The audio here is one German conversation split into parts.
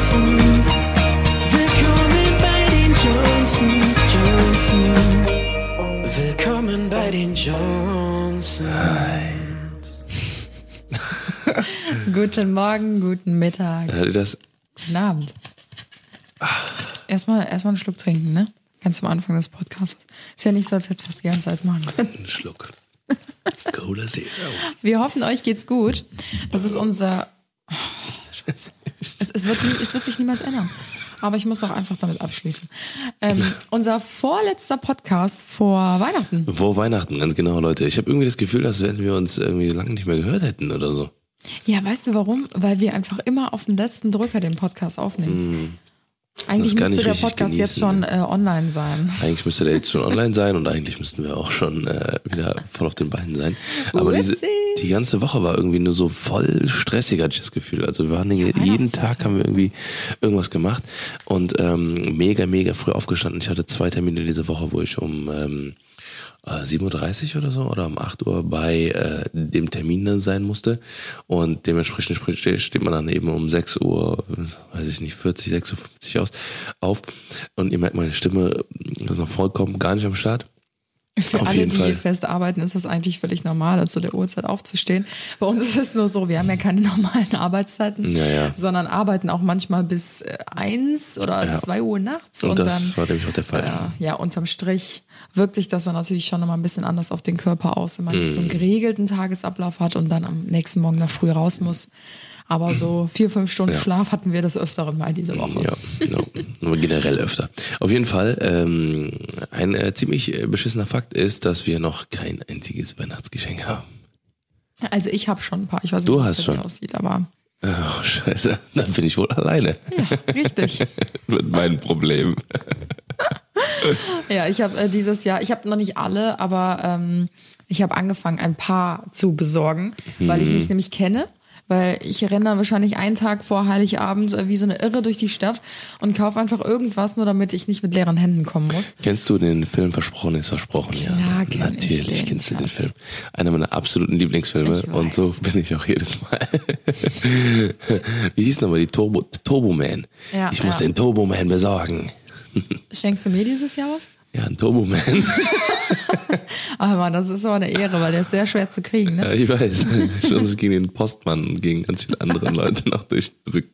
Johnsons. Willkommen bei den Johnsons. Willkommen bei den Johnsons. Guten Morgen, guten Mittag. Hört ihr das? Guten Abend. Erstmal einen Schluck trinken, ne? Ganz am Anfang des Podcasts. Ist ja nicht so, als hättest du das die ganze Zeit machen können. Einen Schluck. Cola Zero. Wir hoffen, euch geht's gut. Das ist unser... Oh, es wird sich niemals ändern. Aber ich muss auch einfach damit abschließen. Unser vorletzter Podcast vor Weihnachten. Vor Weihnachten, ganz genau, Leute. Ich habe irgendwie das Gefühl, dass wenn wir uns irgendwie lange nicht mehr gehört hätten oder so. Ja, weißt du warum? Weil wir einfach immer auf den letzten Drücker den Podcast aufnehmen. Eigentlich müsste der Podcast jetzt schon online sein. Eigentlich müsste der jetzt schon online sein und eigentlich müssten wir auch schon wieder voll auf den Beinen sein. Aber die ganze Woche war irgendwie nur so voll stressig, hatte ich das Gefühl. Also wir waren jeden Tag haben wir irgendwie irgendwas gemacht und mega früh aufgestanden. Ich hatte 2 Termine diese Woche, wo ich um 7:30 Uhr oder so oder um 8 Uhr bei dem Termin dann sein musste und dementsprechend steht man dann eben um 6 Uhr, weiß ich nicht, 6:50 Uhr auf und ihr merkt, meine Stimme ist noch vollkommen gar nicht am Start. Für alle, die fest arbeiten, ist das eigentlich völlig normal, zu der Uhrzeit aufzustehen. Bei uns ist es nur so, wir haben ja keine normalen Arbeitszeiten, sondern arbeiten auch manchmal bis 1 oder 2 Uhr nachts. Und das war nämlich auch der Fall. Ja, unterm Strich wirkt sich das dann natürlich schon nochmal ein bisschen anders auf den Körper aus, wenn man nicht so einen geregelten Tagesablauf hat und dann am nächsten Morgen noch früh raus muss. Aber so 4-5 Stunden Schlaf hatten wir das öfteren mal diese Woche. Ja, genau. Nur generell öfter. Auf jeden Fall, ein ziemlich beschissener Fakt ist, dass wir noch kein einziges Weihnachtsgeschenk haben. Also ich habe schon ein paar. Ich weiß nicht, wie das bei dir aussieht, aber... Oh, scheiße. Dann bin ich wohl alleine. Ja, richtig. Mit meinen Problemen. Ja, ich habe dieses Jahr, ich habe noch nicht alle, aber ich habe angefangen, ein paar zu besorgen, weil ich mich nämlich kenne. Weil ich renne dann wahrscheinlich einen Tag vor Heiligabend wie so eine Irre durch die Stadt und kaufe einfach irgendwas, nur damit ich nicht mit leeren Händen kommen muss. Kennst du den Film Versprochen ist versprochen? Ja, natürlich kennst du den Film. Einer meiner absoluten Lieblingsfilme und so bin ich auch jedes Mal. Wie hieß nochmal die Turbo Man? Ja, ich muss den Turbo Man besorgen. Schenkst du mir dieses Jahr was? Ja, ein Turbo Man. Aber Mann, das ist aber eine Ehre, weil der ist sehr schwer zu kriegen, ne? Ja, ich weiß. Ich muss gegen den Postmann und gegen ganz viele andere Leute noch durchdrücken.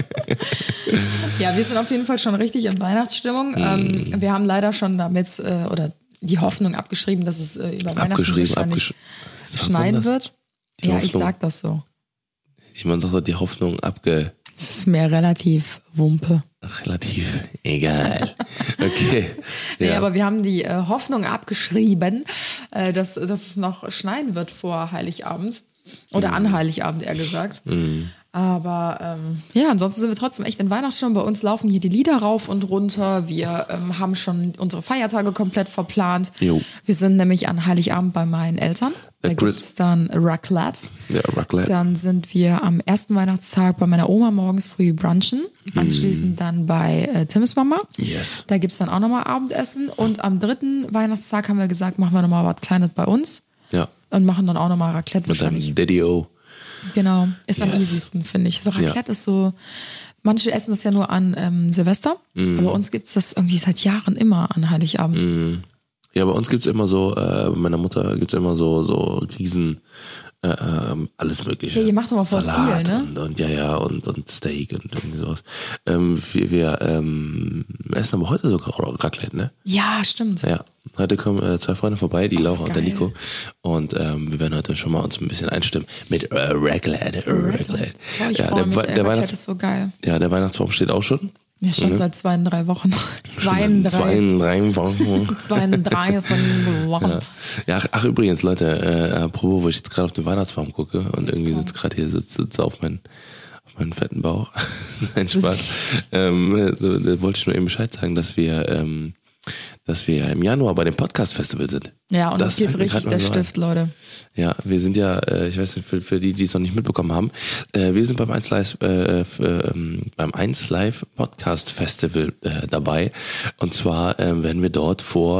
Ja, wir sind auf jeden Fall schon richtig in Weihnachtsstimmung. Wir haben leider schon damit, oder die Hoffnung abgeschrieben, dass es über Weihnachten wahrscheinlich schneien wird. Ja, ich sag das so. Man sagt doch die Hoffnung Das ist mir relativ Wumpe. Relativ egal. Okay. Ja. Nee, aber wir haben die Hoffnung abgeschrieben, dass es noch schneien wird vor Heiligabend. Oder an Heiligabend, eher gesagt. Aber ansonsten sind wir trotzdem echt in Weihnachtsstimmung. Bei uns laufen hier die Lieder rauf und runter. Wir haben schon unsere Feiertage komplett verplant. Jo. Wir sind nämlich an Heiligabend bei meinen Eltern. Da gibt's dann Raclette. Ja, Raclette. Dann sind wir am ersten Weihnachtstag bei meiner Oma morgens früh brunchen. Anschließend dann bei Tims Mama. Yes. Da gibt's dann auch nochmal Abendessen. Und am 3. Weihnachtstag haben wir gesagt, machen wir nochmal was Kleines bei uns. Ja. Und machen dann auch nochmal Raclette mit wahrscheinlich. Mit Daddy-O. Genau, ist am easiesten, finde ich. So Raclette ist so, manche essen das ja nur an Silvester, aber bei uns gibt's das irgendwie seit Jahren immer an Heiligabend. Ja, bei uns gibt's immer so, bei meiner Mutter gibt's immer so riesen, alles mögliche. Ja, ihr macht aber voll Salat viel, ne? Und Steak und irgendwie sowas. Wir essen aber heute sogar Raclette, ne? Ja, stimmt. Ja, heute kommen 2 Freunde vorbei, die Laura und der Nico. Und wir werden heute schon mal uns ein bisschen einstimmen mit Raclette. Boah, ich freue mich, Raclette ist so geil. Ja, der Weihnachtsbaum steht auch schon. Ja, schon seit 2-3 Wochen. 2-3 Wochen. 32 Wochen. Ja, ach übrigens, Leute, apropos, wo ich jetzt gerade auf den Weihnachtsbaum gucke und irgendwie sitze auf meinen fetten Bauch. Nein, Spaß. Da wollte ich nur eben Bescheid sagen, dass wir im Januar bei dem Podcast-Festival sind. Ja, und das geht richtig der Stift, Leute. Ja, wir sind ja, ich weiß nicht, für die es noch nicht mitbekommen haben, wir sind beim 1Live Podcast Festival dabei. Und zwar werden wir dort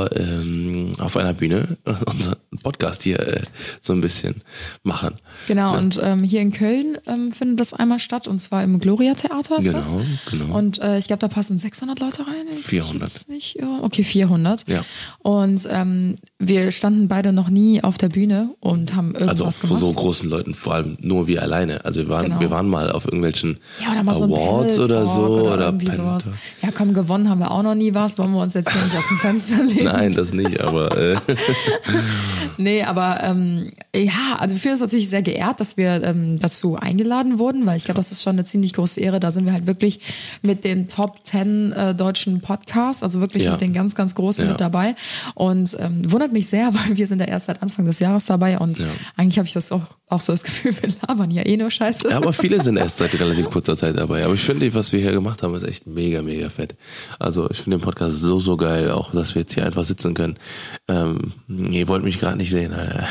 auf einer Bühne unseren Podcast hier so ein bisschen machen. Genau, ja. Und hier in Köln findet das einmal statt, und zwar im Gloria Theater ist das. Genau. Und ich glaube, da passen 600 Leute rein. 400. Nicht, okay, 400. Ja. Und wir standen beide noch nie auf der Bühne und haben irgendwas gemacht. Vor so großen Leuten, vor allem nur wir alleine. Also wir waren mal auf irgendwelchen Awards so oder so. Oder irgendwie sowas. Ja komm, gewonnen haben wir auch noch nie was. Wollen wir uns jetzt hier nicht aus dem Fenster legen? Nein, das nicht, aber... Nee, aber also wir fühlen uns natürlich sehr geehrt, dass wir dazu eingeladen wurden, weil ich glaube, das ist schon eine ziemlich große Ehre. Da sind wir halt wirklich mit den Top 10 deutschen Podcasts, also wirklich mit den ganz, ganz großen mit dabei. Und wundert mich sehr, weil wir sind ja erst seit Anfang des Jahres dabei und eigentlich habe ich das auch so das Gefühl, wir labern ja nur Scheiße. Ja, aber viele sind erst seit relativ kurzer Zeit dabei. Aber ich finde, was wir hier gemacht haben, ist echt mega, mega fett. Also ich finde den Podcast so geil, auch dass wir jetzt hier einfach sitzen können. Ihr wollt mich gerade nicht sehen, Alter.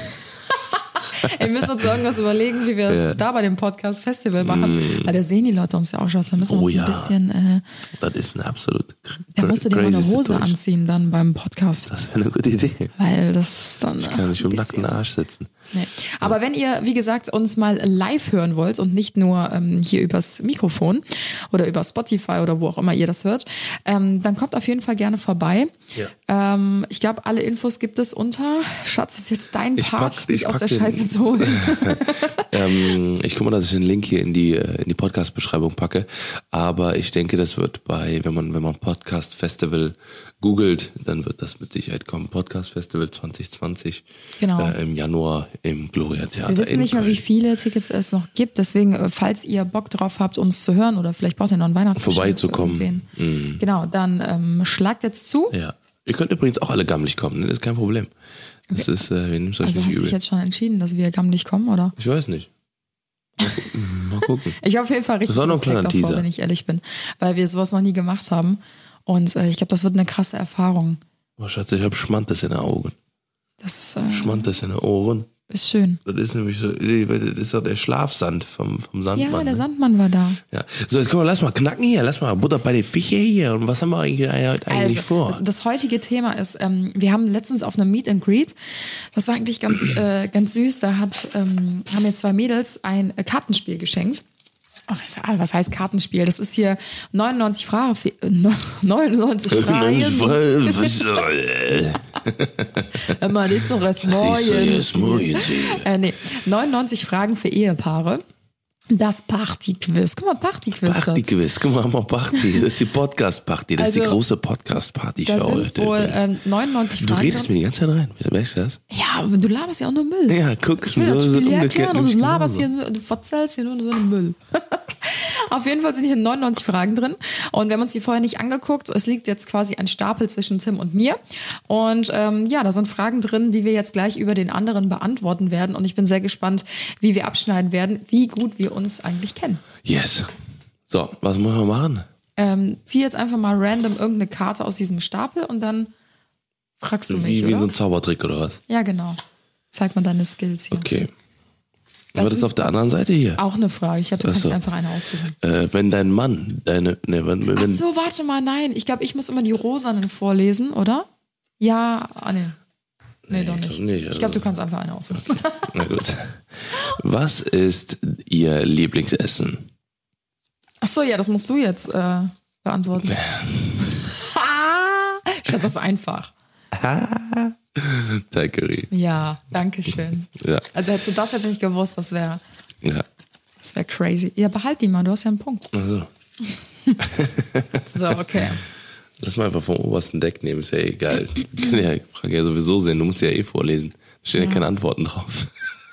Wir müssen uns irgendwas überlegen, wie wir das da bei dem Podcast-Festival machen. Weil da sehen die Leute uns ja auch schon. Da müssen wir uns ein bisschen... das ist eine absolut Da musst du dir mal eine Hose anziehen dann beim Podcast. Das wäre eine gute Idee. Weil das ist dann... Ich kann nicht im nackten Arsch sitzen. Nee. Aber wenn ihr, wie gesagt, uns mal live hören wollt und nicht nur hier übers Mikrofon oder über Spotify oder wo auch immer ihr das hört, dann kommt auf jeden Fall gerne vorbei. Ja. Ich glaube, alle Infos gibt es unter... Schatz, das ist jetzt dein Part, mich aus der Scheiße zu holen. Ich gucke mal, dass ich den Link hier in die Podcast-Beschreibung packe. Aber ich denke, das wird wenn man Podcast Festival googelt, dann wird das mit Sicherheit kommen. Podcast Festival 2020 im Januar im Gloria Theater. Wir wissen nicht mal, wie viele Tickets es noch gibt. Deswegen, falls ihr Bock drauf habt, uns zu hören oder vielleicht braucht ihr noch ein Weihnachtsgeschenk vorbeizukommen. Genau, dann schlagt jetzt zu. Ja. Ihr könnt übrigens auch alle gammelig kommen, ne? Das ist kein Problem. Das ist, wir nehmen es euch nicht übel. Hast du dich jetzt schon entschieden, dass wir gammelig kommen, oder? Ich weiß nicht. Mal gucken. Ich habe auf jeden Fall richtig Respekt davor, wenn ich ehrlich bin, weil wir sowas noch nie gemacht haben. Und ich glaube, das wird eine krasse Erfahrung. Oh Schatz, ich habe Schmantes in den Augen. Schmantes in den Ohren. Ist schön. Das ist nämlich so, das ist doch der Schlafsand vom Sandmann. Ja, der Sandmann war da. Ja. So, jetzt komm mal, lass mal knacken hier, lass mal Butter bei den Fische hier. Und was haben wir eigentlich vor? Das heutige Thema ist, wir haben letztens auf einem Meet and Greet, das war eigentlich ganz süß, da haben mir 2 Mädels ein Kartenspiel geschenkt. Oh, was heißt Kartenspiel? Das ist hier 99 Fragen. 99 Fragen. Das ist doch erst morgen. 99 Fragen für Ehepaare. Das Party-Quiz. Guck mal, Party-Quiz. Party-Quiz. Guck mal, Party. Das ist die Podcast-Party. Das ist die große Podcast-Party-Show. Da sind wohl 99 Fragen. Du redest mir die ganze Zeit rein. Weißt du das? Ja, aber du laberst ja auch nur Müll. Ja, guck. Ich will das Spiel erklären und du laberst hier, du verzählst hier nur so einen Müll. Auf jeden Fall sind hier 99 Fragen drin. Und wir haben uns die vorher nicht angeguckt. Es liegt jetzt quasi ein Stapel zwischen Tim und mir. Und da sind Fragen drin, die wir jetzt gleich über den anderen beantworten werden. Und ich bin sehr gespannt, wie wir abschneiden werden, wie gut wir uns eigentlich kennen. Yes. So, was müssen wir machen? Zieh jetzt einfach mal random irgendeine Karte aus diesem Stapel und dann fragst du mich, Wie in so ein Zaubertrick oder was? Ja, genau. Zeig mal deine Skills hier. Okay. Was ist auf der anderen Seite hier? Auch eine Frage. Ich glaube, du kannst dir einfach eine aussuchen. Wenn dein Mann Ach so, warte mal, nein. Ich glaube, ich muss immer die rosanen vorlesen, oder? Ja, nee, doch nicht. Ich glaube, du kannst einfach eine aussuchen. Na gut. Was ist Ihr Lieblingsessen? Ach so, ja, das musst du jetzt beantworten. Statt das einfach. Teigcurry. Ja, danke schön. Ja. Also hättest du das jetzt nicht gewusst, das wäre crazy. Ja, behalt die mal, du hast ja einen Punkt. Ach so. So, okay. Lass mal einfach vom obersten Deck nehmen, ist ja egal. Ich kann ja die Frage ja sowieso sehen, du musst ja vorlesen. Da stehen ja keine Antworten drauf.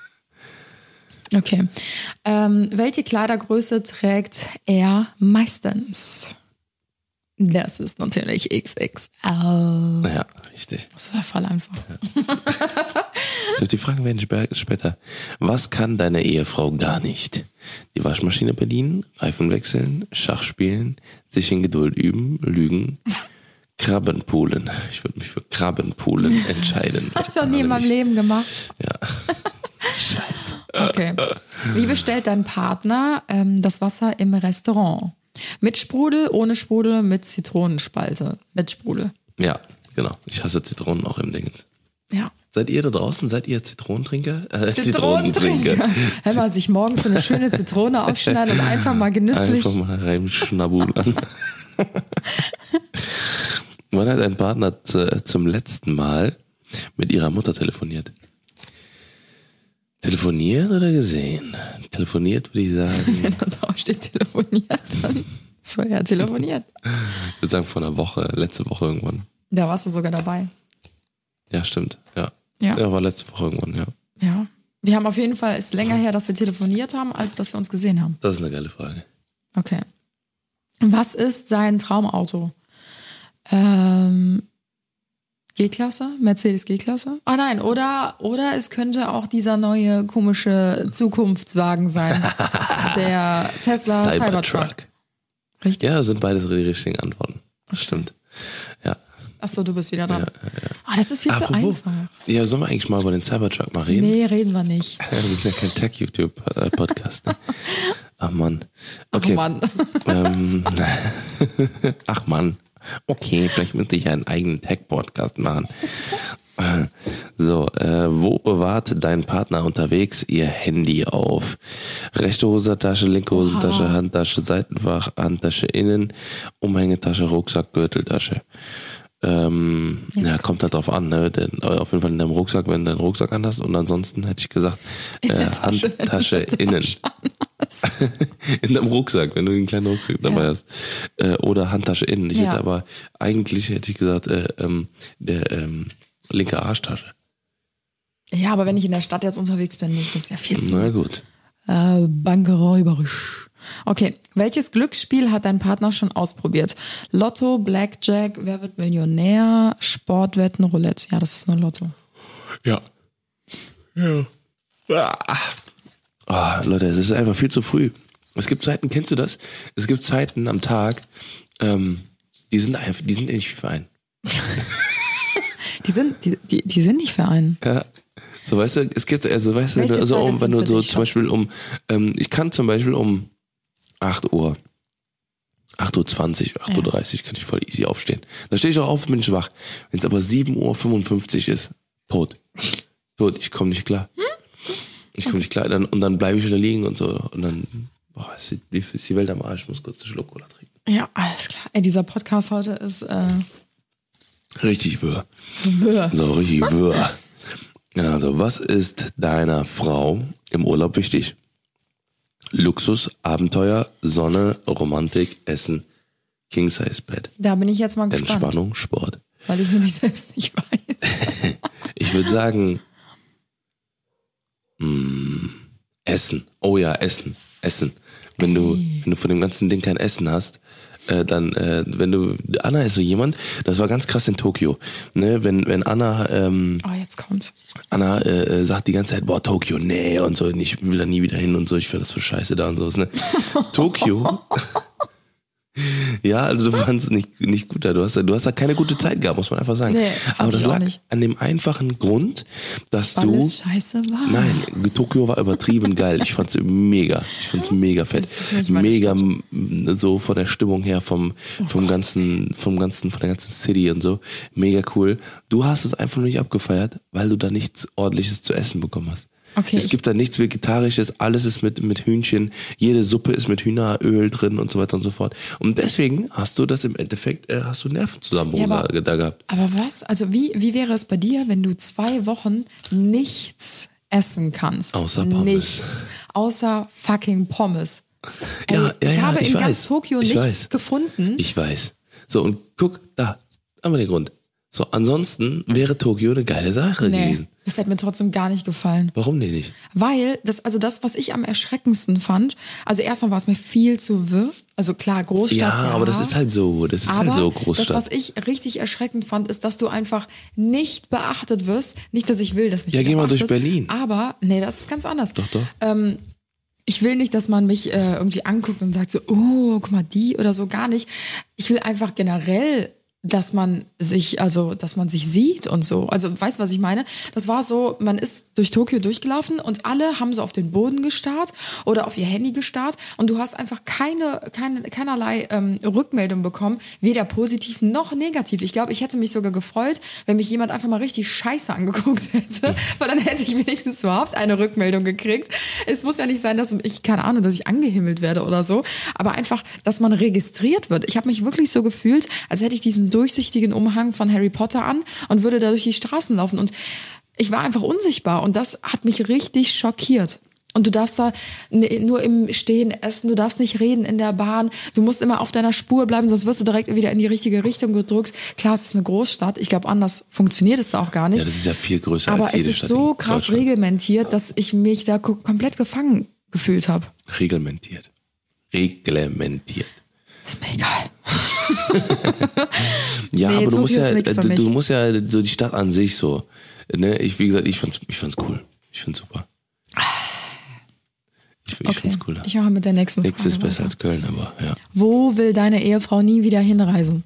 Okay. Welche Kleidergröße trägt er meistens? Das ist natürlich XXL. Ja, richtig. Das war voll einfach. Ja. Die Fragen werden später. Was kann deine Ehefrau gar nicht? Die Waschmaschine bedienen, Reifen wechseln, Schach spielen, sich in Geduld üben, lügen, Krabbenpoolen. Ich würde mich für Krabbenpoolen entscheiden. Hab ich noch nie in meinem Leben gemacht. Ja. Scheiße. Okay. Wie bestellt dein Partner das Wasser im Restaurant? Mit Sprudel, ohne Sprudel, mit Zitronenspalte? Mit Sprudel. Ja, genau. Ich hasse Zitronen auch im Ding. Ja. Seid ihr da draußen? Seid ihr Zitronentrinker? Zitronentrinker. Wenn man sich morgens so eine schöne Zitrone aufschneidet und einfach mal genüsslich. Einfach mal reinschnabulern. Wann hat ein Partner zum letzten Mal mit ihrer Mutter telefoniert? Telefoniert oder gesehen? Telefoniert würde ich sagen. Wenn da drauf steht telefoniert, dann so ja, telefoniert. Ich würde sagen vor einer Woche, letzte Woche irgendwann. Da warst du sogar dabei. Ja, stimmt. Ja. Ja. Ja, war letzte Woche irgendwann, ja. Ja. Wir haben auf jeden Fall, ist länger her, dass wir telefoniert haben, als dass wir uns gesehen haben. Das ist eine geile Frage. Okay. Was ist sein Traumauto? G-Klasse? Mercedes G-Klasse? Oh nein, oder es könnte auch dieser neue komische Zukunftswagen sein. Der Tesla Cybertruck. Richtig? Ja, sind beides die richtigen Antworten. Stimmt. Ja. Achso, du bist wieder dran. Ja. Das ist viel zu einfach. Ja, sollen wir eigentlich mal über den Cybertruck mal reden? Nee, reden wir nicht. Wir sind ja kein Tech-YouTube-Podcast. Ne? Ach Mann. Okay. Ach Mann. Ach Mann. Okay, vielleicht müsste ich einen eigenen Tech-Podcast machen. So, wo bewahrt dein Partner unterwegs ihr Handy auf? Rechte Hosentasche, linke Hosentasche, Handtasche, Seitenfach, Handtasche innen, Umhängetasche, Rucksack, Gürteltasche. Ja, kommt halt drauf an, ne? Denn auf jeden Fall in deinem Rucksack, wenn du deinen Rucksack anhast, und ansonsten hätte ich gesagt, Handtasche innen. In deinem Rucksack, wenn du einen kleinen Rucksack dabei hast. Oder Handtasche innen. Eigentlich hätte ich gesagt, linke Arschtasche. Ja, aber wenn ich in der Stadt jetzt unterwegs bin, ist das ja viel zu. Na gut. Bankräuberisch. Okay, welches Glücksspiel hat dein Partner schon ausprobiert? Lotto, Blackjack, Wer wird Millionär, Sportwetten, Roulette. Ja, das ist nur Lotto. Ja. Leute, es ist einfach viel zu früh. Es gibt Zeiten, kennst du das? Es gibt Zeiten am Tag, die sind nicht für einen. Die sind nicht für einen. Ja. So, weißt du, es gibt, also, weißt du, wenn du so zum Beispiel ich kann zum Beispiel um 8 Uhr, 8:20 Uhr, 8:30 Uhr kann ich voll easy aufstehen. Da stehe ich auch auf, bin ich wach. Wenn es aber 7:55 Uhr ist, tot, ich komme nicht klar. Ich komme nicht klar, dann bleibe ich wieder liegen und so, und dann, ist die Welt am Arsch, ich muss kurz einen Schluck Cola trinken. Ja, alles klar. Ey, dieser Podcast heute ist, richtig wirr. Wirr. So, richtig wirr. Also, was ist deiner Frau im Urlaub wichtig? Luxus, Abenteuer, Sonne, Romantik, Essen, King-Size-Bett. Da bin ich jetzt mal gespannt. Entspannung, Sport. Weil ich es nämlich selbst nicht weiß. Ich würde sagen, Essen. Oh ja, Essen. Wenn du von dem ganzen Ding kein Essen hast, dann, Anna ist so jemand, das war ganz krass in Tokio, ne, wenn Anna, jetzt kommt's. Anna sagt die ganze Zeit, boah, Tokio, nee, und so, ich will da nie wieder hin und so, ich finde das für scheiße da und so, ne. Tokio, ja, also du fandst es nicht gut da, du hast da keine gute Zeit gehabt, muss man einfach sagen. Nee, aber das lag an dem einfachen Grund, dass weil es scheiße war. Nein, Tokio war übertrieben geil, ich fand's mega fett, mega so von der Stimmung her, von der ganzen City und so, mega cool. Du hast es einfach nur nicht abgefeiert, weil du da nichts Ordentliches zu essen bekommen hast. Okay, es gibt da nichts Vegetarisches, alles ist mit Hühnchen, jede Suppe ist mit Hühneröl drin und so weiter und so fort. Und deswegen hast du das im Endeffekt, hast du Nervenzusammenbruch da gehabt. Aber was? Also wie wäre es bei dir, wenn du 2 Wochen nichts essen kannst? Außer Pommes. Nichts. Außer fucking Pommes. Ich habe in weiß. ganz Tokio nichts gefunden. Ich weiß. So, und guck, da haben wir den Grund. So, ansonsten wäre Tokio eine geile Sache gewesen. Das hat mir trotzdem gar nicht gefallen. Warum denn nicht? Weil, das, was ich am erschreckendsten fand, also erstmal war es mir viel zu wirr. Also klar, Großstadt. Ja, aber das ist halt so, Großstadt. Das, was ich richtig erschreckend fand, ist, dass du einfach nicht beachtet wirst. Nicht, dass ich will, dass mich geh mal durch Berlin. Aber, nee, das ist ganz anders. Doch. Ich will nicht, dass man mich irgendwie anguckt und sagt so, oh, guck mal, die oder so, gar nicht. Ich will einfach generell dass man sich sieht und so. Also, weißt du, was ich meine? Das war so, man ist durch Tokio durchgelaufen und alle haben so auf den Boden gestarrt oder auf ihr Handy gestarrt und du hast einfach keinerlei Rückmeldung bekommen, weder positiv noch negativ. Ich glaube, ich hätte mich sogar gefreut, wenn mich jemand einfach mal richtig scheiße angeguckt hätte, weil dann hätte ich wenigstens überhaupt eine Rückmeldung gekriegt. Es muss ja nicht sein, dass ich angehimmelt werde oder so, aber einfach, dass man registriert wird. Ich habe mich wirklich so gefühlt, als hätte ich diesen durchsichtigen Umhang von Harry Potter an und würde da durch die Straßen laufen. Und ich war einfach unsichtbar und das hat mich richtig schockiert. Und du darfst da nur im Stehen essen, du darfst nicht reden in der Bahn, du musst immer auf deiner Spur bleiben, sonst wirst du direkt wieder in die richtige Richtung gedrückt. Klar, es ist eine Großstadt, ich glaube, anders funktioniert es da auch gar nicht. Ja, das ist ja viel größer aber als jede Stadt. Stadt. Aber es ist so krass reglementiert, dass ich mich da komplett gefangen gefühlt habe. Reglementiert. Ist mir egal. Ja, nee, aber du Tokio musst ja so die Stadt an sich so, ne? Wie gesagt, ich fand's cool. Ich find's super. Ich find's cool. Ich mache mit der nächsten Frage. Nichts ist besser als Köln, aber ja. Wo will deine Ehefrau nie wieder hinreisen?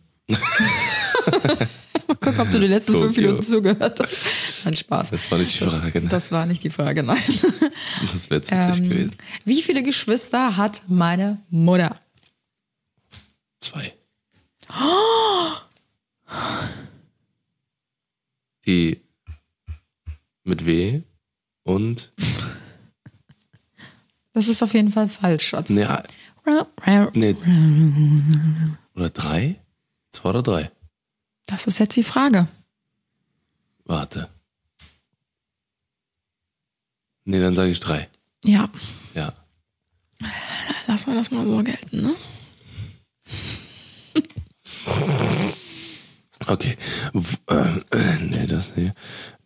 Mal gucken, ob du die letzten 5 Minuten zugehört hast. Nein, Spaß. Das war nicht die Frage. Das war nicht die Frage, nein. Das wäre zu witzig gewesen. Wie viele Geschwister hat meine Mutter? 2. Die mit W und... Das ist auf jeden Fall falsch, Schatz. Nee. Oder 3? 2 oder 3? Das ist jetzt die Frage. Warte. Nee, dann sage ich 3. Ja. Ja. Lassen wir das mal so gelten, ne? Okay. Nee, das nee.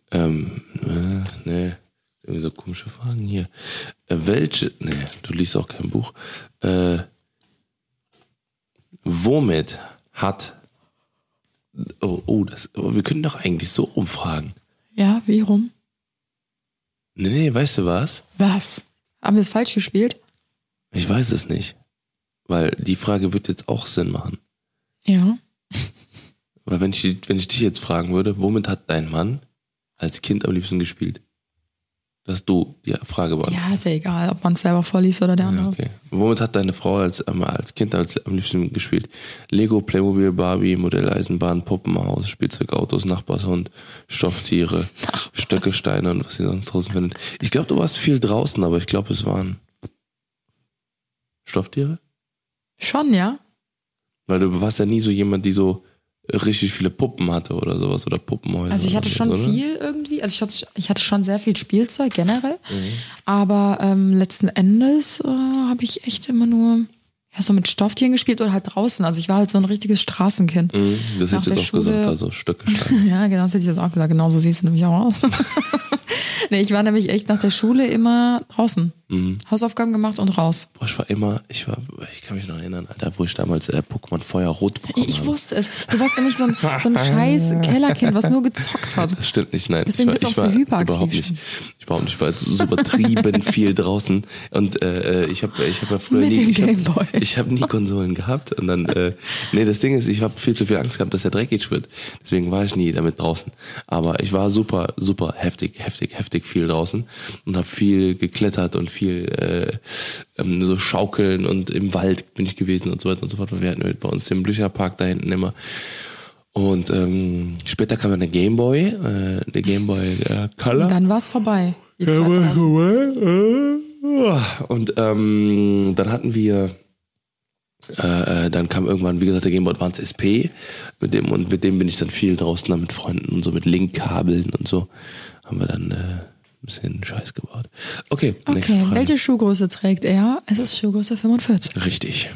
Nee. Irgendwie so komische Fragen hier. Welche, nee, du liest auch kein Buch. Womit hat, wir können doch eigentlich so rumfragen. Ja, wie rum? Nee, weißt du was? Was? Haben wir es falsch gespielt? Ich weiß es nicht. Weil die Frage wird jetzt auch Sinn machen. Ja. Weil wenn ich dich jetzt fragen würde, womit hat dein Mann als Kind am liebsten gespielt? Dass du die Frage beantwortest. Ja, ist ja egal, ob man es selber vorliest oder der andere. Ja, okay. Womit hat deine Frau als Kind am liebsten gespielt? Lego, Playmobil, Barbie, Modelleisenbahn, Puppenhaus, Spielzeugautos, Nachbarshund, Stofftiere, Stöcke, Steine und was ihr sonst draußen findet. Ich glaube, du warst viel draußen, aber ich glaube, es waren Stofftiere? Schon, ja. Weil du warst ja nie so jemand, die so richtig viele Puppen hatte oder sowas oder Puppenhäuser. Also ich hatte schon viel irgendwie, also ich hatte schon sehr viel Spielzeug generell, aber letzten Endes habe ich echt immer nur so mit Stofftieren gespielt oder halt draußen. Also ich war halt so ein richtiges Straßenkind. Das hätte ich jetzt auch gesagt, also Stöcke, Steine. Ja, genau, das hätte ich jetzt auch gesagt. Genau so siehst du nämlich auch aus. Nee, ich war nämlich echt nach der Schule immer draußen. Hausaufgaben gemacht und raus. Boah, ich kann mich noch erinnern, Alter, wo ich damals Pokémon Feuerrot bekommen habe. Ich wusste es. Du warst nämlich so ein scheiß Kellerkind, was nur gezockt hat. Das stimmt nicht, nein. Deswegen bist du auch so hyperaktiv. Überhaupt nicht. Ich war jetzt so übertrieben viel draußen und ich habe ja früher ich habe nie Konsolen gehabt und dann das Ding ist, ich habe viel zu viel Angst gehabt, dass er dreckig wird. Deswegen war ich nie damit draußen. Aber ich war super heftig viel draußen und habe viel geklettert und viel so schaukeln und im Wald bin ich gewesen und so weiter und so fort. Wir hatten bei uns den Blücherpark da hinten immer. Und später kam dann der Gameboy Color. Dann war es vorbei. Und dann hatten wir dann kam irgendwann, wie gesagt, der Gameboy Advance SP, mit dem bin ich dann viel draußen dann mit Freunden und so mit Linkkabeln und so haben wir dann ein bisschen Scheiß gebaut. Okay, nächste Frage. Welche Schuhgröße trägt er? Es ist Schuhgröße 45. Richtig.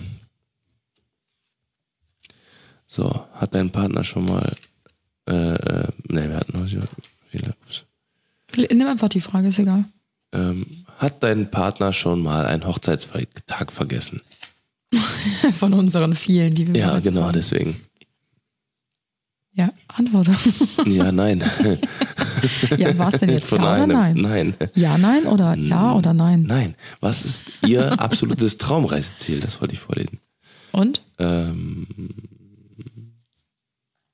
So, hat dein Partner schon mal wir hatten noch viele. Nimm einfach die Frage, ist egal. Hat dein Partner schon mal einen Hochzeitstag vergessen? Von unseren vielen, die wir ja, genau, deswegen. Ja, antworte. Ja, nein. Ja, was denn jetzt? Von Ja oder nein? Nein. Ja, nein oder ja oder nein? Nein. Was ist Ihr absolutes Traumreiseziel? Das wollte ich vorlesen. Und?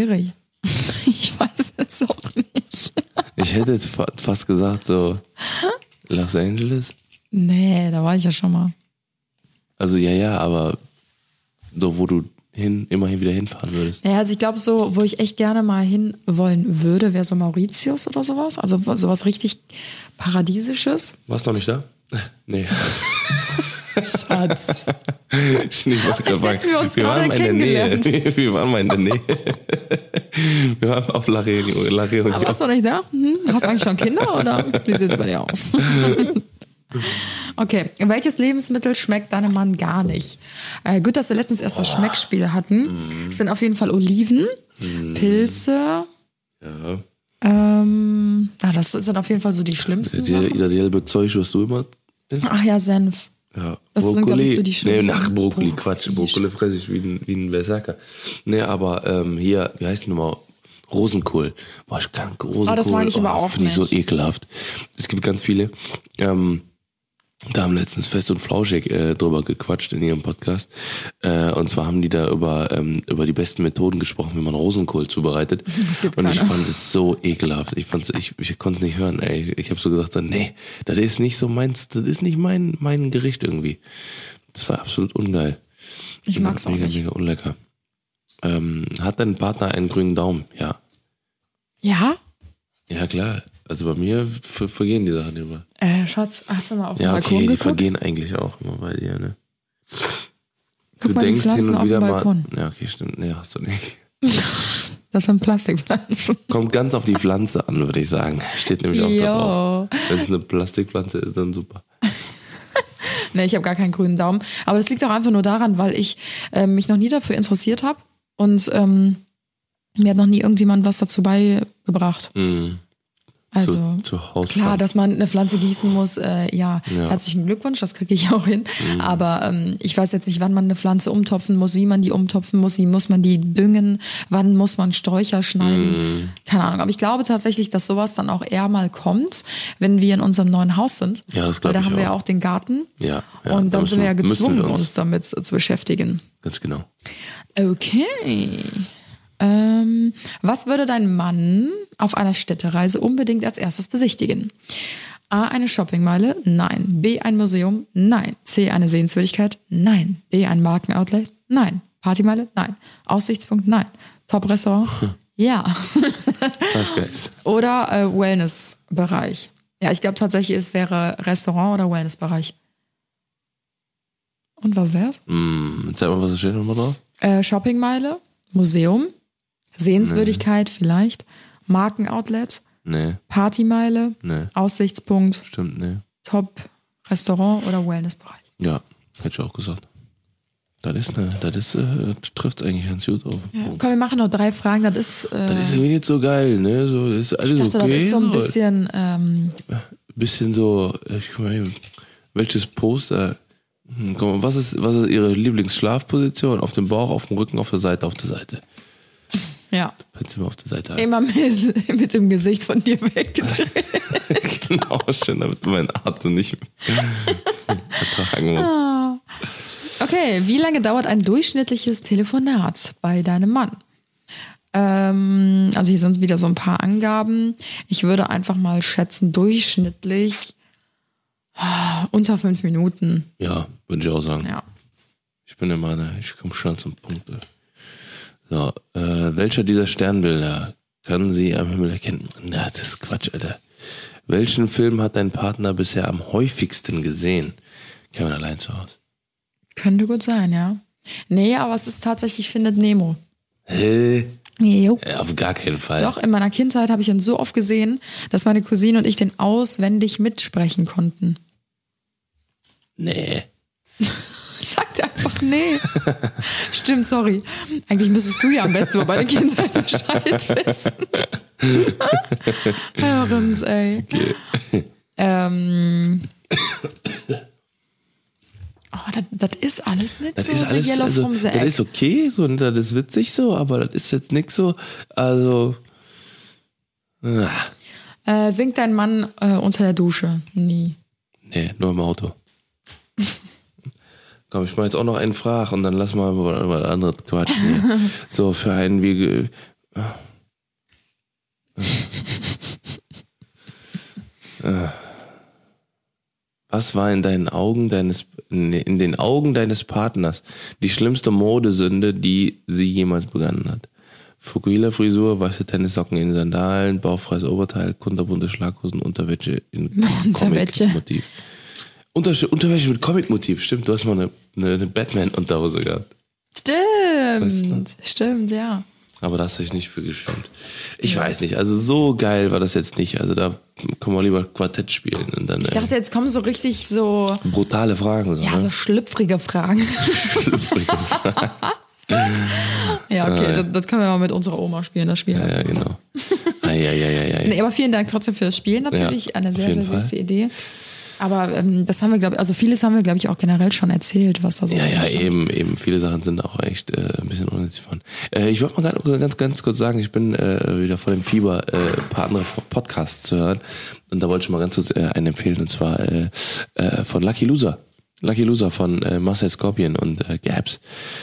schwierig. Ich weiß es auch nicht. Ich hätte jetzt fast gesagt, so Los Angeles. Nee, da war ich ja schon mal. Also ja, aber so, wo du immerhin wieder hinfahren würdest. Ja, also ich glaube so, wo ich echt gerne mal hin wollen würde, wäre so Mauritius oder sowas. Also sowas richtig Paradiesisches. Warst du noch nicht da? Nee. Schatz. Ich wollte gerade sagen, wir waren mal in der Nähe. Wir waren mal in der Nähe. Wir waren auf La Réunion. Aber warst du noch nicht da? Hast du eigentlich schon Kinder oder wie sieht es bei dir aus? Okay, welches Lebensmittel schmeckt deinem Mann gar nicht? Gut, dass wir letztens erst das Schmeckspiel hatten. Es sind auf jeden Fall Oliven, Pilze. Ja. Das sind auf jeden Fall so die schlimmsten Das Sachen. gelbe Zeug, was du immer isst. Ach ja, Senf. Ja. Das sind, glaube ich, so die schlimmsten. Brokkoli, Quatsch. Brokkoli fresse ich wie ein Berserker. Nee, aber hier, wie heißt denn nochmal? Rosenkohl. Boah, ich kann Rosenkohl. Das mag ich aber auch finde ich so nicht. ekelhaft. Es gibt ganz viele. Da haben letztens Fest und Flauschig drüber gequatscht in ihrem Podcast. Und zwar haben die da über die besten Methoden gesprochen, wie man Rosenkohl zubereitet. Und ich fand es so ekelhaft. Ich konnte es nicht hören. Ey. Ich habe so gesagt, nee, das ist nicht so meins, das ist nicht mein Gericht irgendwie. Das war absolut ungeil. Ich mag's auch nicht. Mega unlecker. Hat dein Partner einen grünen Daumen? Ja. Ja? Ja, klar. Also bei mir vergehen die Sachen immer. Schatz, hast du mal auf den Ja, Balkon okay, die geguckt? vergehen eigentlich auch immer bei dir, ne? Guck Du mal, die denkst hin Pflanzen und auf wieder dem mal. Balkon. Ja, okay, stimmt. Nee, hast du nicht. Das sind Plastikpflanzen. Kommt ganz auf die Pflanze an, würde ich sagen. Steht nämlich auch da drauf. Jo. Wenn es eine Plastikpflanze ist, dann super. Nee, ich habe gar keinen grünen Daumen. Aber das liegt auch einfach nur daran, weil ich mich noch nie dafür interessiert habe. Und mir hat noch nie irgendjemand was dazu beigebracht. Mhm. Also Zu Hauspflanzen. klar, dass man eine Pflanze gießen muss, herzlichen Glückwunsch, das kriege ich auch hin. Aber ich weiß jetzt nicht, wann man eine Pflanze umtopfen muss, wie man die umtopfen muss, wie muss man die düngen, wann muss man Sträucher schneiden. Keine Ahnung, aber ich glaube tatsächlich, dass sowas dann auch eher mal kommt, wenn wir in unserem neuen Haus sind. Ja, das Weil glaube ich da haben wir ja auch. auch den Garten. Ja, Und dann sind wir ja gezwungen, müssen wir uns damit zu beschäftigen. Ganz genau. Okay. Was würde dein Mann auf einer Städtereise unbedingt als erstes besichtigen? A, eine Shoppingmeile? Nein. B, ein Museum? Nein. C, eine Sehenswürdigkeit? Nein. D, ein Markenoutlet? Nein. Partymeile? Nein. Aussichtspunkt? Nein. Top-Restaurant? Ja. Five Guys. Oder Wellnessbereich? Ja, ich glaube tatsächlich, es wäre Restaurant oder Wellnessbereich. Und was wär's? Zeig mal, was steht nochmal drauf? Shoppingmeile, Museum, Sehenswürdigkeit vielleicht, Markenoutlet, Nee, Partymeile, nee, Aussichtspunkt, stimmt, nee. Top-Restaurant oder Wellnessbereich. Ja, hätte ich auch gesagt. Das trifft eigentlich ganz gut auf. Ja. Komm, wir machen noch 3 Fragen, das ist... Das ist irgendwie nicht so geil, ne? So, das ist alles ich dachte, okay. das ist so ein bisschen... Bisschen so, guck mal hier, welches Poster? Guck mal, was ist Ihre Lieblingsschlafposition? Auf dem Bauch, auf dem Rücken, auf der Seite, auf der Seite. ja, Kannst du mal auf der Seite halten. immer mit dem Gesicht von dir weggedreht. Genau, schön, damit du meinen Atem nicht ertragen musst. Okay, wie lange dauert ein durchschnittliches Telefonat bei deinem Mann? Also hier sind wieder so ein paar Angaben. Ich würde einfach mal schätzen, durchschnittlich unter 5 Minuten. Ja, würde ich auch sagen. Ja. Ich komme schnell zum Punkt. So, welcher dieser Sternbilder kann sie am Himmel erkennen? Na, das ist Quatsch, Alter. Welchen Film hat dein Partner bisher am häufigsten gesehen? Kevin allein zu Hause. Könnte gut sein, ja. Nee, aber es ist tatsächlich Findet Nemo. Hä? Jo. Auf gar keinen Fall. Doch, in meiner Kindheit habe ich ihn so oft gesehen, dass meine Cousine und ich den auswendig mitsprechen konnten. Nee. Ich sagte einfach nee. Stimmt, sorry. Eigentlich müsstest du ja am besten über meine Kindheit Bescheid wissen. Hörens, ey. Okay. Das ist alles nicht Das so ist alles, Yellow also, from the das Egg. ist okay, so, das ist witzig so, aber das ist jetzt nix so, also, Singt dein Mann unter der Dusche? Nie. nee, nur im Auto. Komm, ich mach jetzt auch noch einen Frag und dann lass mal über andere quatschen. Hier. So, für einen wie, Was war in den Augen deines Partners die schlimmste Modesünde, die sie jemals begangen hat? Fukuhila-Frisur, weiße Tennissocken in Sandalen, bauchfreies Oberteil, kunterbunte Schlaghosen, Unterwäsche in Comic-Motiv. Unterwäsche mit Comic-Motiv, stimmt, du hast mal eine Batman-Unterhose gehabt. Stimmt, ja. Aber da hast du dich nicht für geschämt. Ich weiß nicht, also so geil war das jetzt nicht. Also da können wir lieber Quartett spielen. Und dann, ich dachte, jetzt kommen so richtig so... brutale Fragen. So, ja, so schlüpfrige Fragen. Ja, okay, das können wir mal mit unserer Oma spielen, das Spiel. Ja, genau. Nee, aber vielen Dank trotzdem für das Spiel natürlich. Ja, eine sehr, sehr süße Idee. Aber das haben wir, glaube ich, also vieles haben wir, glaube ich, auch generell schon erzählt, was da so ist. Eben. Viele Sachen sind auch echt ein bisschen unnötig von. Ich wollte mal ganz kurz sagen, ich bin wieder vor dem Fieber, ein paar andere Podcasts zu hören. Und da wollte ich mal ganz kurz einen empfehlen, und zwar von Lucky Loser. Lucky Loser von Marcel Scorpion und Gabs.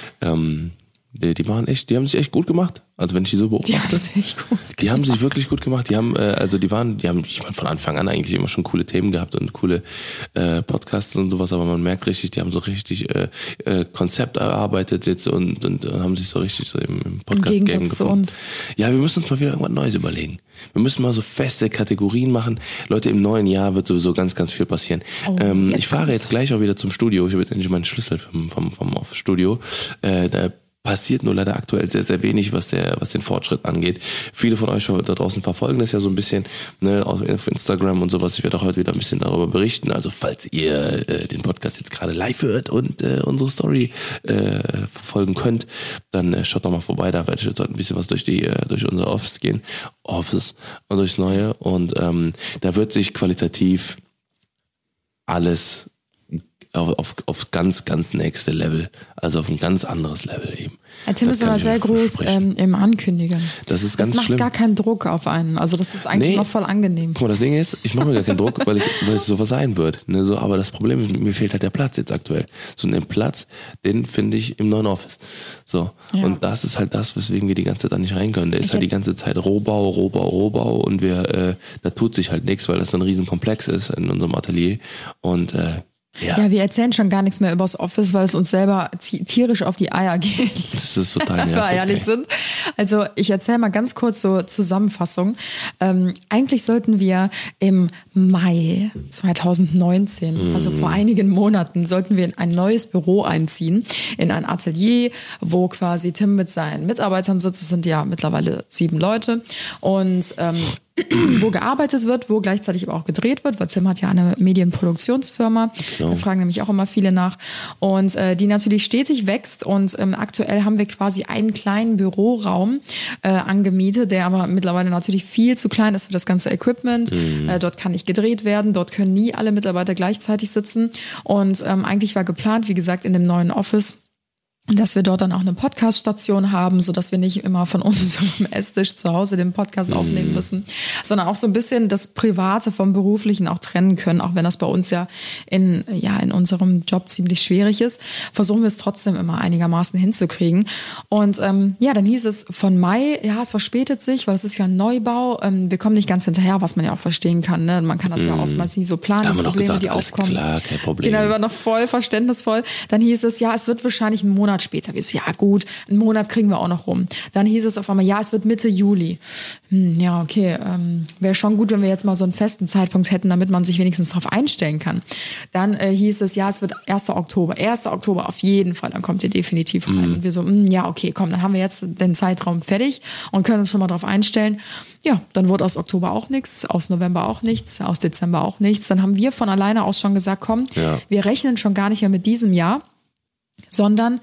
Die haben sich echt gut gemacht. Also wenn ich die so beobachte. Die haben sich wirklich gut gemacht. Die haben von Anfang an eigentlich immer schon coole Themen gehabt und coole Podcasts und sowas, aber man merkt richtig, die haben so richtig Konzept erarbeitet jetzt und haben sich so richtig so im Podcast-Game gefunden. Im Gegensatz zu uns. Ja, wir müssen uns mal wieder irgendwas Neues überlegen. Wir müssen mal so feste Kategorien machen. Leute, im neuen Jahr wird sowieso ganz, ganz viel passieren. Ich fahre jetzt gleich auch wieder zum Studio. Ich habe jetzt endlich meinen Schlüssel vom Studio. Da passiert nur leider aktuell sehr, sehr wenig, was den Fortschritt angeht. Viele von euch da draußen verfolgen das ja so ein bisschen, ne, auf Instagram und sowas. Ich werde auch heute wieder ein bisschen darüber berichten. Also falls ihr den Podcast jetzt gerade live hört und unsere Story verfolgen könnt, dann schaut doch mal vorbei. Da werde ich jetzt heute ein bisschen was durch unser Office gehen. Office und durchs Neue. Und da wird sich qualitativ alles auf ganz, ganz nächste Level, also auf ein ganz anderes Level eben. Herr Tim ist aber sehr groß im Ankündigen. Das ist ganz schlimm. Das macht gar keinen Druck auf einen, also das ist eigentlich noch voll angenehm. Guck mal, das Ding ist, ich mache mir gar keinen Druck, weil es sowas sein wird. Ne, so, aber das Problem ist, mir fehlt halt der Platz jetzt aktuell. So einen Platz, den finde ich im neuen Office. So. Ja. Und das ist halt das, weswegen wir die ganze Zeit da nicht rein können. Der ist halt die ganze Zeit Rohbau und da tut sich halt nichts, weil das so ein Riesenkomplex ist in unserem Atelier und ja, wir erzählen schon gar nichts mehr übers Office, weil es uns selber tierisch auf die Eier geht. Das ist total nervig. Wenn wir ehrlich sind. Also ich erzähle mal ganz kurz so Zusammenfassung. Eigentlich sollten wir im Mai 2019, also vor einigen Monaten, sollten wir in ein neues Büro einziehen, in ein Atelier, wo quasi Tim mit seinen Mitarbeitern sitzt. Es sind ja mittlerweile 7 Leute und wo gearbeitet wird, wo gleichzeitig aber auch gedreht wird, weil Tim hat ja eine Medienproduktionsfirma, da fragen nämlich auch immer viele nach und die natürlich stetig wächst und aktuell haben wir quasi einen kleinen Büroraum angemietet, der aber mittlerweile natürlich viel zu klein ist für das ganze Equipment. Dort kann nicht gedreht werden, dort können nie alle Mitarbeiter gleichzeitig sitzen und eigentlich war geplant, wie gesagt, in dem neuen Office, dass wir dort dann auch eine Podcast-Station haben, so dass wir nicht immer von unserem Esstisch zu Hause den Podcast aufnehmen müssen, sondern auch so ein bisschen das Private vom Beruflichen auch trennen können, auch wenn das bei uns ja in unserem Job ziemlich schwierig ist, versuchen wir es trotzdem immer einigermaßen hinzukriegen. Und dann hieß es von Mai, ja, es verspätet sich, weil es ist ja ein Neubau, wir kommen nicht ganz hinterher, was man ja auch verstehen kann, ne? Man kann das ja oftmals nie so planen, da haben wir Probleme, noch gesagt, die aufkommen. Klar, kein Problem. Genau, wir waren noch voll verständnisvoll. Dann hieß es, ja, es wird wahrscheinlich einen Monat später. Wir so, ja gut, einen Monat kriegen wir auch noch rum. Dann hieß es auf einmal, ja, es wird Mitte Juli. Ja, okay, wäre schon gut, wenn wir jetzt mal so einen festen Zeitpunkt hätten, damit man sich wenigstens darauf einstellen kann. Dann hieß es, ja, es wird 1. Oktober. 1. Oktober auf jeden Fall, dann kommt ihr definitiv rein. Und wir so, ja, okay, komm, dann haben wir jetzt den Zeitraum fertig und können uns schon mal darauf einstellen. Ja, dann wurde aus Oktober auch nichts, aus November auch nichts, aus Dezember auch nichts. Dann haben wir von alleine aus schon gesagt, komm, wir rechnen schon gar nicht mehr mit diesem Jahr, sondern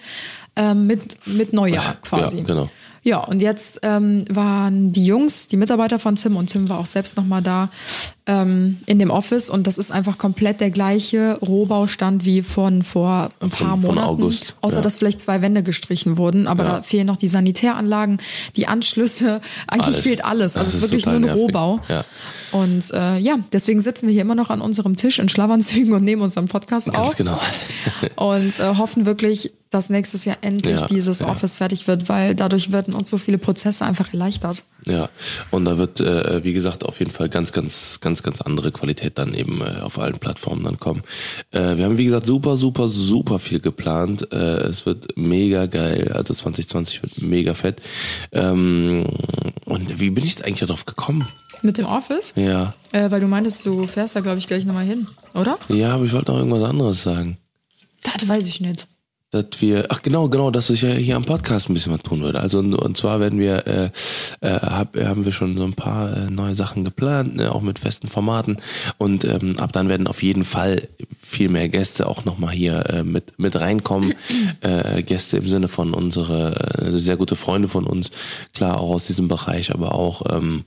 mit Neujahr quasi. Ja, genau. Ja, und jetzt waren die Jungs, die Mitarbeiter von Tim, und Tim war auch selbst nochmal da in dem Office, und das ist einfach komplett der gleiche Rohbaustand wie vor ein paar Monaten. August, außer dass vielleicht 2 Wände gestrichen wurden, aber da fehlen noch die Sanitäranlagen, die Anschlüsse, eigentlich fehlt alles. Also es ist wirklich nur ein Rohbau. Ja. Und deswegen sitzen wir hier immer noch an unserem Tisch in Schlafanzügen und nehmen unseren Podcast auf. Ganz genau. Und hoffen wirklich, dass nächstes Jahr endlich dieses Office fertig wird, weil dadurch werden uns so viele Prozesse einfach erleichtert. Ja, und da wird, wie gesagt, auf jeden Fall ganz andere Qualität dann eben auf allen Plattformen dann kommen. Wir haben, wie gesagt, super viel geplant. Es wird mega geil. Also 2020 wird mega fett. Und wie bin ich jetzt eigentlich darauf gekommen? Mit dem Office? Ja. Weil du meintest, du fährst da, glaube ich, gleich nochmal hin, oder? Ja, aber ich wollte noch irgendwas anderes sagen. Das weiß ich nicht. Dass wir, dass ich ja hier am Podcast ein bisschen was tun würde. Also und zwar werden wir, haben wir schon so ein paar neue Sachen geplant, ne, auch mit festen Formaten. Und ab dann werden auf jeden Fall viel mehr Gäste auch nochmal hier mit reinkommen. Gäste im Sinne von unsere sehr gute Freunde von uns, klar auch aus diesem Bereich, aber auch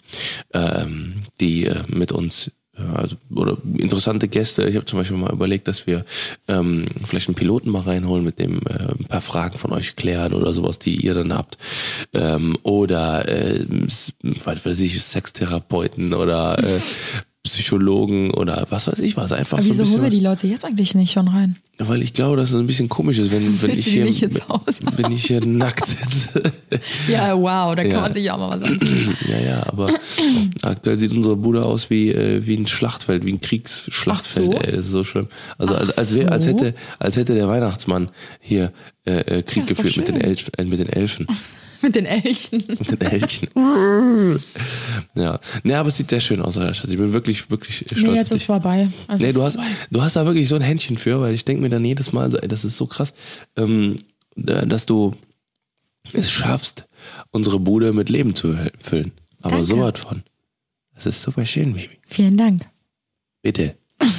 die mit uns oder interessante Gäste. Ich habe zum Beispiel mal überlegt, dass wir vielleicht einen Piloten mal reinholen, mit dem ein paar Fragen von euch klären oder sowas, die ihr dann habt. Oder was weiß ich, Sextherapeuten oder Psychologen oder was weiß ich was. Einfach aber so wieso holen wir die Leute jetzt eigentlich nicht schon rein? Weil ich glaube, dass es ein bisschen komisch ist, wenn ich hier nackt sitze. Ja, wow, da kann man sich auch mal was anziehen. Ja, aber aktuell sieht unsere Bude aus wie ein Schlachtfeld, wie ein Kriegsschlachtfeld. Ach so? Ey, das ist so schlimm. Also als hätte der Weihnachtsmann hier Krieg geführt mit den Elfen. Mit den Elchen. Mit den Elchen. Ja. Nee, aber es sieht sehr schön aus, Schatz. Ich bin wirklich stolz. Nee, jetzt ist vorbei. Du hast da wirklich so ein Händchen für, weil ich denke mir dann jedes Mal, ey, das ist so krass, dass du es schaffst, unsere Bude mit Leben zu füllen. Aber Danke. so was von. Das ist super schön, Baby. Vielen Dank. Bitte.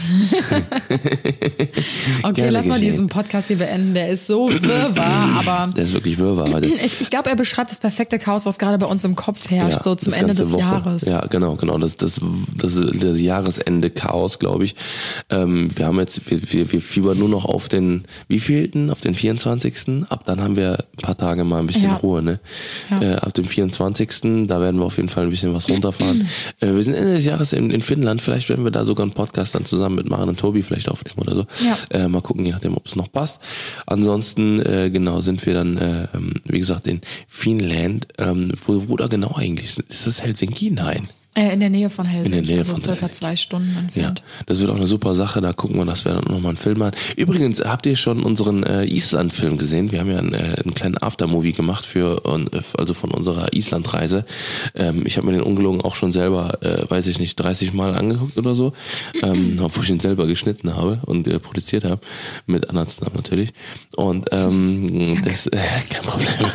Okay, Gerne lass mal geschehen. diesen Podcast hier beenden. Der ist so wirrwahr, aber Der ist wirklich wirrwarr heute. ich glaube, er beschreibt das perfekte Chaos, was gerade bei uns im Kopf herrscht, so zum das Ende ganze des Woche. Jahres. Ja, genau. Das Jahresende Chaos, glaube ich. Wir haben jetzt, wir fiebern nur noch auf den, wievielten? Auf den 24. Ab dann haben wir ein paar Tage mal ein bisschen Ruhe, ne? Ja. Ab dem 24. Da werden wir auf jeden Fall ein bisschen was runterfahren. Wir sind Ende des Jahres in Finnland. Vielleicht werden wir da sogar einen Podcast dann zusammen mit Maren und Tobi vielleicht aufnehmen oder so. Ja. Mal gucken, je nachdem, ob es noch passt. Ansonsten, sind wir dann, wie gesagt, in Finnland. Wo da genau eigentlich? Ist das Helsinki? Nein. In der Nähe von Helsinki, In der Nähe also von circa Helsinki. 2 Stunden entfernt. Ja, das wird auch eine super Sache. Da gucken wir, dass wir dann nochmal einen Film machen. Übrigens, habt ihr schon unseren Island-Film gesehen? Wir haben ja einen kleinen Aftermovie gemacht also von unserer Island-Reise. Ich habe mir den ungelogen auch schon selber, 30 Mal angeguckt oder so. Obwohl ich ihn selber geschnitten habe und produziert habe. Mit Anna zusammen natürlich. Und das kein Problem.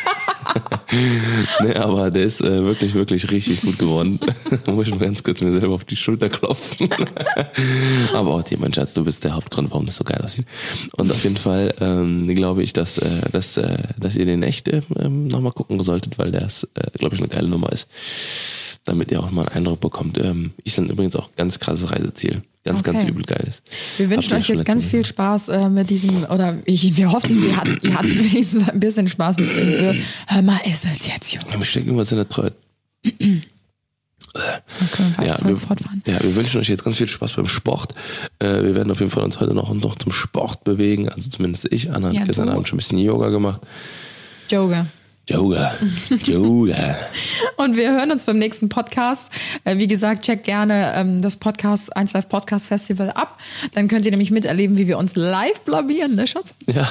Nee, aber der ist wirklich richtig gut geworden. Da muss ich mal ganz kurz mir selber auf die Schulter klopfen. Aber auch dir, mein Schatz, du bist der Hauptgrund, warum das so geil aussieht. Und auf jeden Fall glaube ich, dass ihr den echt nochmal gucken solltet, weil der ist, glaube ich, eine geile Nummer ist. Damit ihr auch mal einen Eindruck bekommt. Island übrigens auch ganz krasses Reiseziel. Ganz übel geil ist. Wir wünschen euch jetzt ganz viel Spaß mit diesem, wir hoffen, ihr hattet wenigstens ein bisschen Spaß mit diesem, hör mal, ist das jetzt, Junge? Ja, mir steckt irgendwas in der Treue. So, können wir fortfahren. Ja, wir wünschen euch jetzt ganz viel Spaß beim Sport. Wir werden auf jeden Fall uns heute noch zum Sport bewegen. Also zumindest ich. Anna hat gestern Abend schon ein bisschen Yoga gemacht. Yoga. Und wir hören uns beim nächsten Podcast. Wie gesagt, checkt gerne das 1Live Podcast Festival ab. Dann könnt ihr nämlich miterleben, wie wir uns live blamieren, ne Schatz? Ja.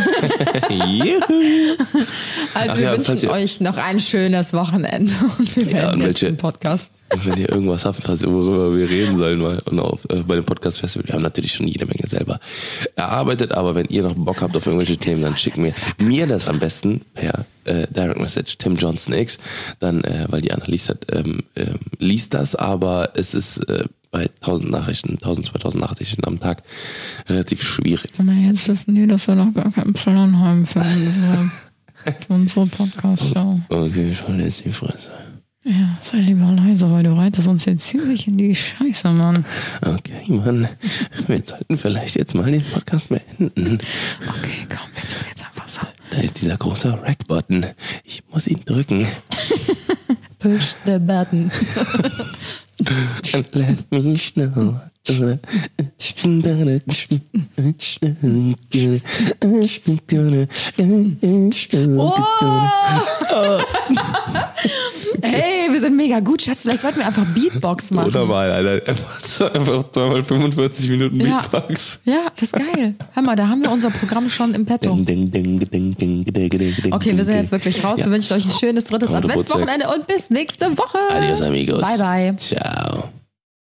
Also wir wünschen euch noch ein schönes Wochenende. Und wir werden jetzt den Podcast. Und wenn ihr irgendwas habt, worüber wir reden sollen, mal und bei dem Podcast Festival, wir haben natürlich schon jede Menge selber erarbeitet, aber wenn ihr noch Bock habt auf irgendwelche Themen, dann schickt mir das am besten per Direct Message, Tim Johnson X, dann, weil die Anna liest das, aber es ist bei 1000, 2000 Nachrichten am Tag relativ schwierig. Aber jetzt wissen die, dass wir noch gar keinen Plan haben für unsere Podcast-Show. Okay, ich hol jetzt die Fresse. Ja, sei lieber leise, weil du reitest uns jetzt ziemlich in die Scheiße, Mann. Okay, Mann. Wir sollten vielleicht jetzt mal den Podcast beenden. Okay, komm, wir tun jetzt einfach so. Da ist dieser große Rack-Button. Ich muss ihn drücken. Push the button. Let me know. Hey, wir sind mega gut, Schatz. Vielleicht sollten wir einfach Beatbox machen. Oder mal, Alter. Einfach 45 Minuten Beatbox. Ja, das ist geil. Hör mal, da haben wir unser Programm schon im Petto. Okay, wir sind jetzt wirklich raus. Wir wünschen euch ein schönes drittes Adventswochenende und bis nächste Woche. Adios, amigos. Bye, bye. Ciao.